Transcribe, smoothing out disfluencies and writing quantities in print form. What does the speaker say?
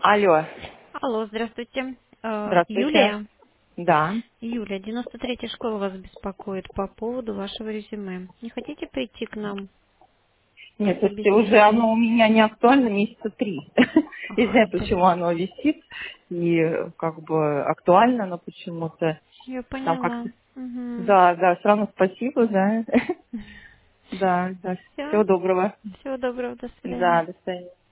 Алло, Алло, здравствуйте. здравствуйте. Юлия. Да. Юлия, 93-я школа вас беспокоит по поводу вашего резюме. Не хотите прийти к нам на Нет, слушайте, уже собеседование? оно у меня не актуально месяца 3. Не знаю, Ах, почему оно висит и как бы актуально, но почему-то я там поняла. как-то... Угу. Да, да, все равно спасибо, да. Да, да. Всего Все. доброго. Всего доброго, до свидания. Да, до свидания.